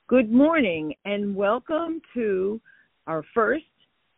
Good morning and welcome to our first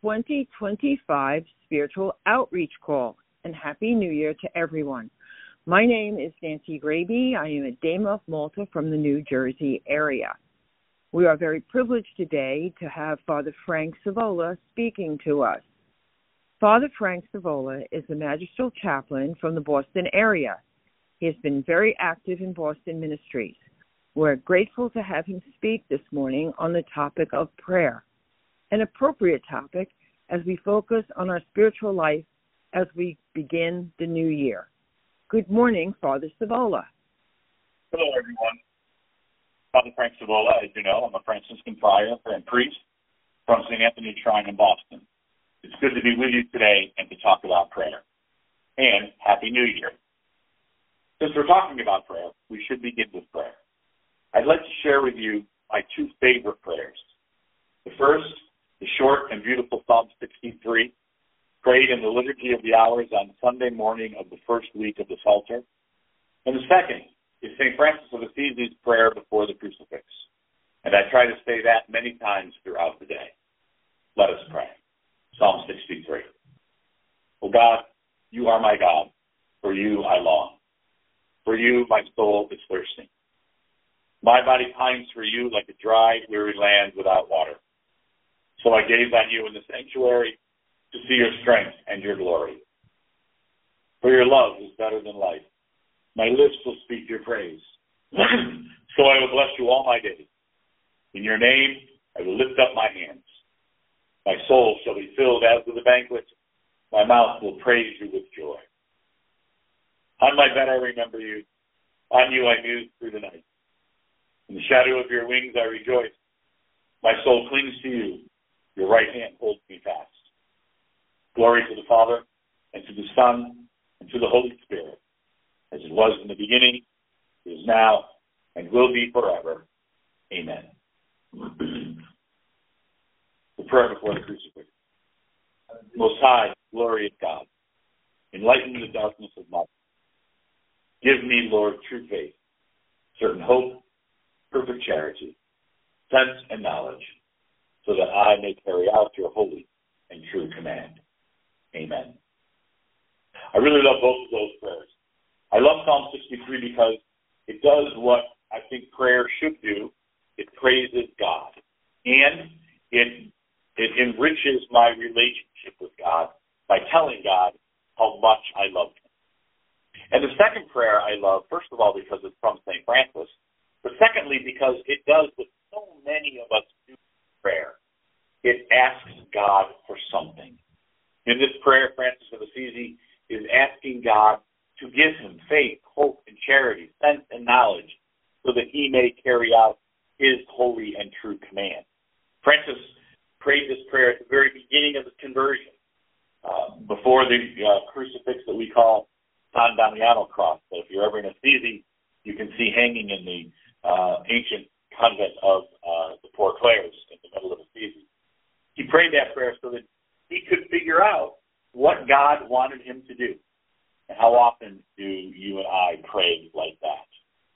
2025 spiritual outreach call, and Happy New Year to everyone. My name is Nancy Graby. I am a Dame of Malta from the New Jersey area. We are very privileged today to have Father Frank Savola speaking to us. Father Frank Savola is the magistral chaplain from the Boston area. He has been very active in Boston ministries. We're grateful to have him speak this morning on the topic of prayer, an appropriate topic as we focus on our spiritual life as we begin the new year. Good morning, Father Savola. Hello, everyone. Father Frank Savola, as you know, I'm a Franciscan friar and priest from St. Anthony Shrine in Boston. It's good to be with you today and to talk about prayer. And Happy New Year. Since we're talking about prayer, we should begin with prayer. I'd like to share with you my two favorite prayers. The first, the short and beautiful Psalm 63, prayed in the Liturgy of the Hours on Sunday morning of the first week of the Psalter. And the second is St. Francis of Assisi's prayer before the crucifix. And I try to say that many times throughout the day. Let us pray. Psalm 63. O God, you are my God. For you I long. For you my soul is thirsting. My body pines for you like a dry, weary land without water. So I gaze on you in the sanctuary to see your strength and your glory. For your love is better than life. My lips will speak your praise. So I will bless you all my days. In your name I will lift up my hands. My soul shall be filled as with a banquet. My mouth will praise you with joy. On my bed I remember you. On you I muse through the night. In the shadow of your wings I rejoice. My soul clings to you. Your right hand holds me fast. Glory to the Father, and to the Son, and to the Holy Spirit, as it was in the beginning, is now, and will be forever. Amen. The prayer before the crucifix. Most high, glorious God, enlighten the darkness of my life. Give me, Lord, true faith, certain hope, perfect charity, sense and knowledge, so that I may carry out your holy and true command. Amen. I really love both of those prayers. I love Psalm 63 because it does what I think prayer should do. It praises God, and it enriches my relationship with God by telling God how much I love him. And the second prayer I love, first of all, because it's from St. Francis, but secondly, because it does what so many of us do in prayer. It asks God for something. In this prayer, Francis of Assisi is asking God to give him faith, hope, and charity, sense and knowledge, so that he may carry out his holy and true command. Francis prayed this prayer at the very beginning of his conversion, before the crucifix that we call San Damiano cross. So if you're ever in Assisi, you can see hanging in the ancient convent of the Poor Clares in the middle of Assisi. He prayed that prayer so that he could figure out what God wanted him to do. And how often do you and I pray like that?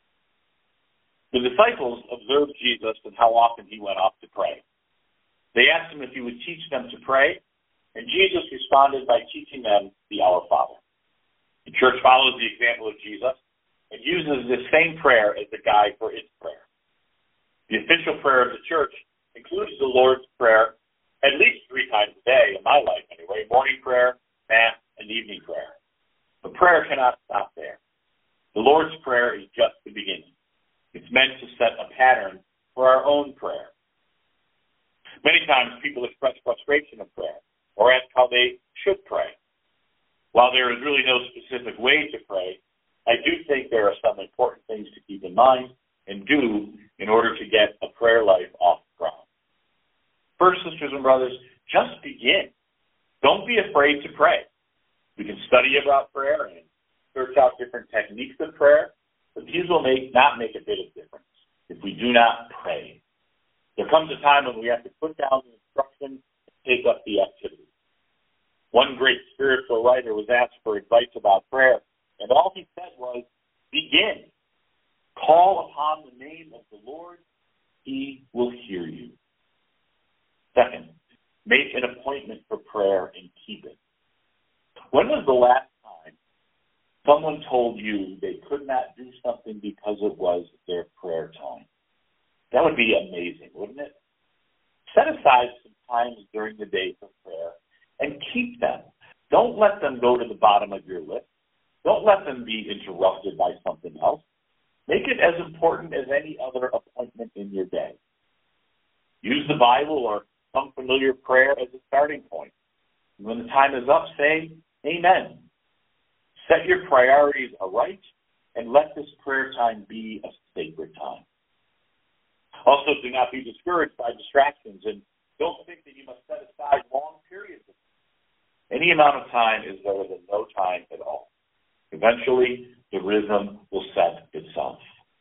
The disciples observed Jesus and how often he went off to pray. They asked him if he would teach them to pray, and Jesus responded by teaching them the Our Father. The church follows the example of Jesus and uses this same prayer as the guide for its prayer. The official prayer of the church includes the Lord's Prayer at least 3 times a day, in my life anyway: morning prayer, mass, and evening prayer. But prayer cannot stop there. The Lord's Prayer is just the beginning. It's meant to set a pattern for our own prayer. Many times people express frustration of prayer or ask how they should pray. While there is really no specific way to pray, I do think there are some important things to keep in mind and do in order to get a prayer life off the ground. First, sisters and brothers, just begin. Don't be afraid to pray. We can study about prayer and search out different techniques of prayer, but these will not make a bit of difference if we do not pray. There comes a time when we have to put down the instruction and take up the activity. One great spiritual writer was asked for advice about prayer, and all he said was, begin. Call upon the name of the Lord he will hear you. Second, make an appointment for prayer and keep it. When was the last time someone told you they could not do something because it was their prayer time? That would be amazing, wouldn't it? Set aside some times during the day for prayer and keep them. Don't let them go to the bottom of your list. Don't let them be interrupted by something else. Make it as important as any other appointment in your day. Use the Bible or some familiar prayer as a starting point. When the time is up, say amen. Set your priorities aright and let this prayer time be a sacred time. Also, do not be discouraged by distractions and don't think that you must set aside long periods of time. Any amount of time is better than no time at all. Eventually, the rhythm will set itself.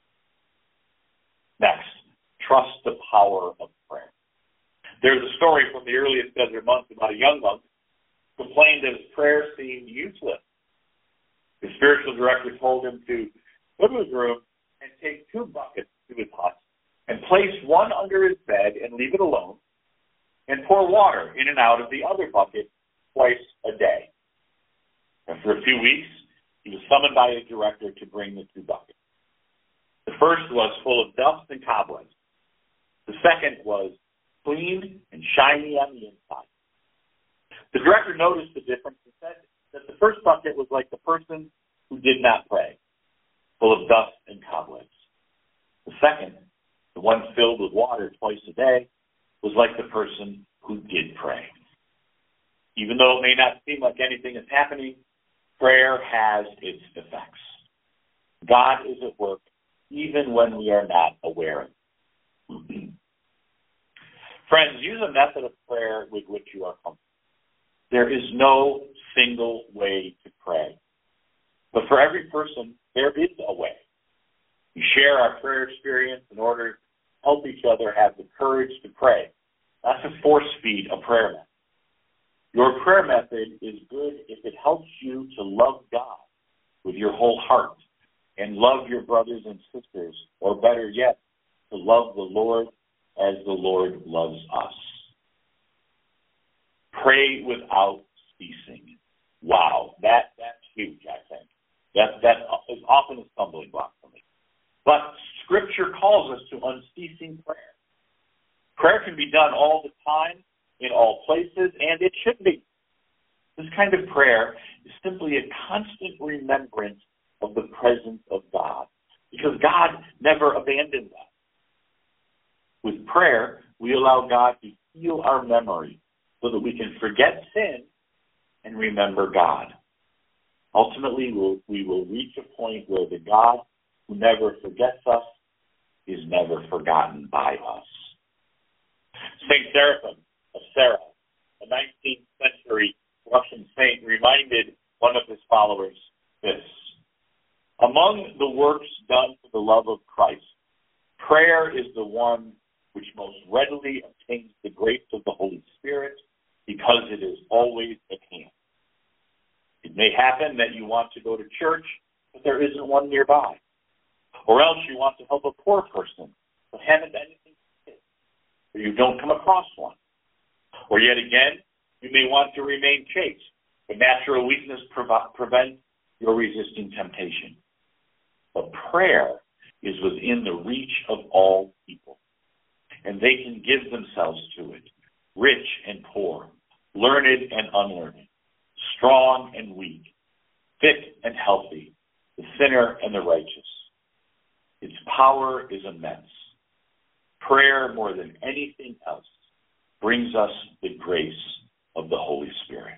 Next, trust the power of prayer. There's a story from the earliest desert monks about a young monk who complained that his prayers seemed useless. The spiritual director told him to go to his room and take 2 buckets to his hut and place one under his bed and leave it alone and pour water in and out of the other bucket twice a day. After a few weeks, he was summoned by his director to bring the 2 buckets. The first was full of dust and cobwebs. The second was clean and shiny on the inside. The director noticed the difference and said that the first bucket was like the person who did not pray, full of dust and cobwebs. The second, the one filled with water twice a day, was like the person who did pray. Even though it may not seem like anything is happening, prayer has its effects. God is at work even when we are not aware of it. Friends, use a method of prayer with which you are comfortable. There is no single way to pray. But for every person, there is a way. We share our prayer experience in order to help each other have the courage to pray, not to force feed a prayer method. Your prayer method is good if it helps you to love God with your whole heart and love your brothers and sisters, or better yet, to love the Lord as the Lord loves us. Pray without ceasing. Wow, that's huge, I think. That is often a stumbling block for me. But Scripture calls us to unceasing prayer. Prayer can be done all the time, in all places, and it should be. This kind of prayer is simply a constant remembrance of the presence of God, because God never abandoned us. With prayer, we allow God to heal our memory so that we can forget sin and remember God. Ultimately, we will reach a point where the God who never forgets us is never forgotten by us. St. Seraphim of Sarah, a 19th century Russian saint, reminded one of his followers this: among the works done for the love of Christ, prayer is the one which most readily obtains the grace of the Holy Spirit because it is always at hand. It may happen that you want to go to church, but there isn't one nearby. Or else you want to help a poor person, but haven't anything to give, or you don't come across one. Or yet again, you may want to remain chaste, but natural weakness prevents your resisting temptation. But prayer is within the reach of all people, and they can give themselves to it, rich and poor, learned and unlearned, strong and weak, fit and healthy, the sinner and the righteous. Its power is immense. Prayer, more than anything else, brings us the grace of the Holy Spirit.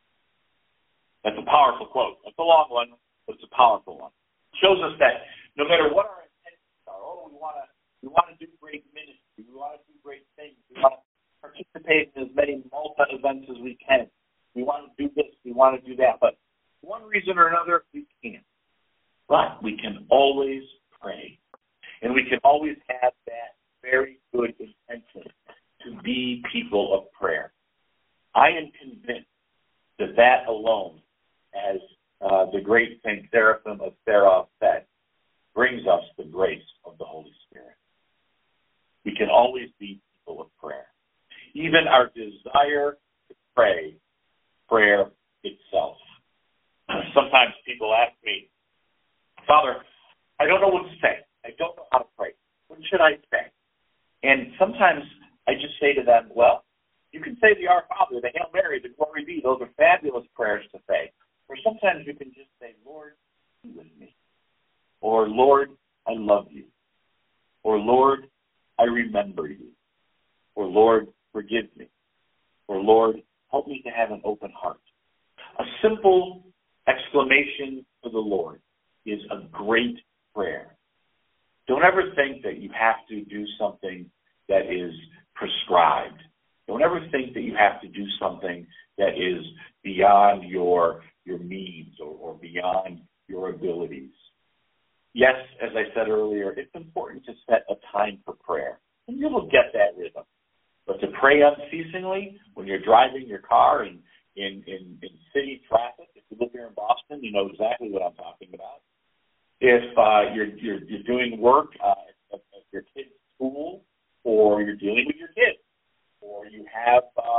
That's a powerful quote. It's a long one, but it's a powerful one. It shows us that no matter what our intentions are, we want to do great ministry, we want to do great things, we want to participate in as many Malta events as we can, we want to do this, we want to do that, but for one reason or another, we can't. But we can always pray, and we can always have that very good intention to be people of prayer. I am convinced that alone, as the great St. Seraphim of Sarah said, brings us the grace of the Holy Spirit. We always be people of prayer. Even our desire to pray, prayer itself. Sometimes people ask me, Father, I don't know what to say. I don't know how to pray. What should I say? And sometimes I just say to them, well, you can say the Our Father, the Hail Mary, the Glory Be. Those are fabulous prayers to say. Or sometimes you can just say, Lord, be with me. Or, Lord, I love you. Or, Lord, I remember you. Or, Lord, forgive me. Or, Lord, help me to have an open heart. A simple exclamation to the Lord is a great prayer. Don't ever think that you have to do something that is prescribed. Don't ever think that you have to do something that is beyond your needs or beyond your abilities. Yes, as I said earlier, it's important to set a time for prayer, and you will get that rhythm. But to pray unceasingly when you're driving your car in city traffic, if you live here in Boston, you know exactly what I'm talking about. If you're doing work at your kid's school, or you're dealing with your kids, or you have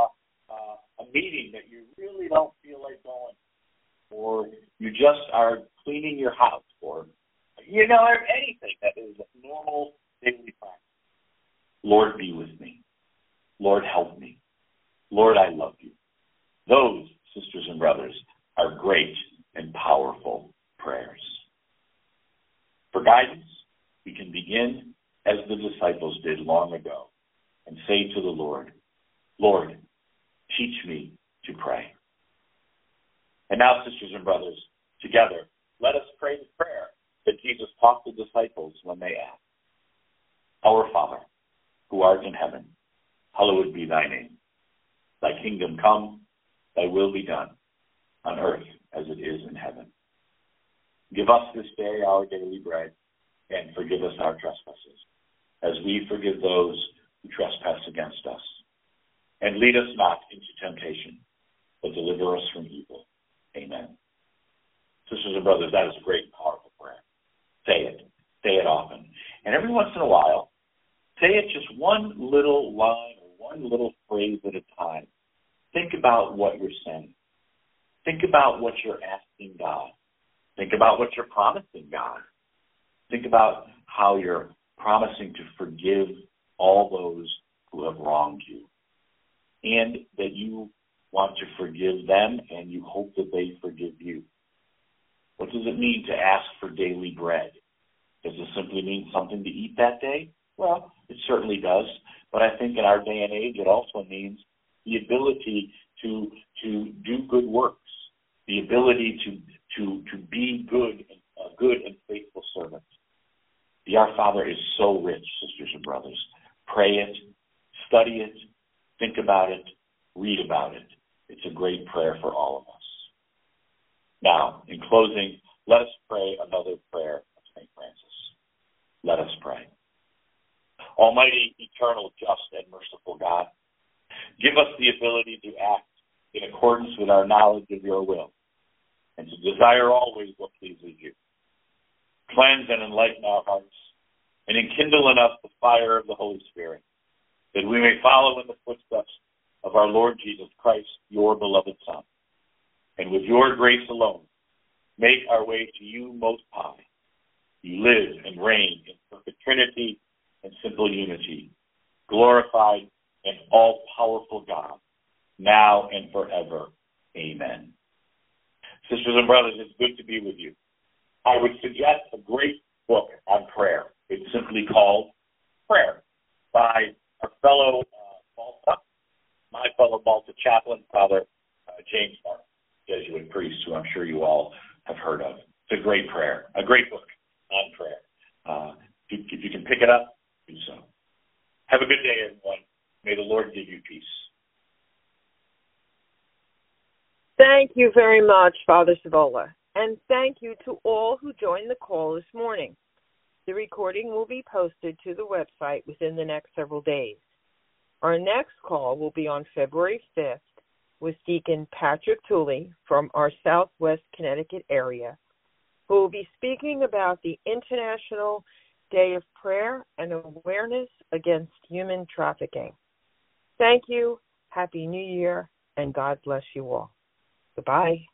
a meeting that you really don't feel like going, or you just are cleaning your house, or anything that is a normal daily practice. Lord, be with me. Lord, help me. Lord, I love you. Those, sisters and brothers, are great and powerful prayers. For guidance, we can begin as the disciples did long ago and say to the Lord, Lord, teach me to pray. And now, sisters and brothers, together, let us pray the prayer that Jesus taught the disciples when they asked, Our Father, who art in heaven, hallowed be thy name. Thy kingdom come, thy will be done, on earth as it is in heaven. Give us this day our daily bread, and forgive us our trespasses, as we forgive those who trespass against us. And lead us not into temptation, but deliver us from evil. Amen. Sisters and brothers, that is a great and powerful prayer. Say it often. And every once in a while, say it just one little line or one little phrase at a time. Think about what you're saying. Think about what you're asking God. Think about what you're promising God. Think about how you're promising to forgive all those who have wronged you, and that you want to forgive them and you hope that they forgive you. What does it mean to ask for daily bread? Does it simply mean something to eat that day? Well, it certainly does, but I think in our day and age it also means the ability to do good works, the ability to be good and faithful servants. The Our Father is so rich, sisters and brothers. Pray it, study it, think about it, read about it. It's a great prayer for all of us. Now, in closing, let us pray another prayer of St. Francis. Let us pray. Almighty, eternal, just, and merciful God, give us the ability to act in accordance with our knowledge of your will, and to desire always what pleases you. Cleanse and enlighten our hearts, and enkindle in us the fire of the Holy Spirit, that we may follow in the footsteps of our Lord Jesus Christ, your beloved Son, and with your grace alone, make our way to you most high. You live and reign in perfect Trinity and simple unity, glorified and all-powerful God, now and forever. Amen. Sisters and brothers, it's good to be with you. I would suggest a great book on prayer. It's simply called Prayer by our fellow my fellow Malta chaplain, Father James Martin, Jesuit priest, who I'm sure you all have heard of. It's a great prayer, a great book on prayer. If you can pick it up, do so. Have a good day, everyone. May the Lord give you peace. Thank you very much, Father Savola. And thank you to all who joined the call this morning. The recording will be posted to the website within the next several days. Our next call will be on February 5th with Deacon Patrick Tooley from our Southwest Connecticut area, who will be speaking about the International day of prayer and awareness against human trafficking. Thank you. Happy New Year, and God bless you all. Goodbye.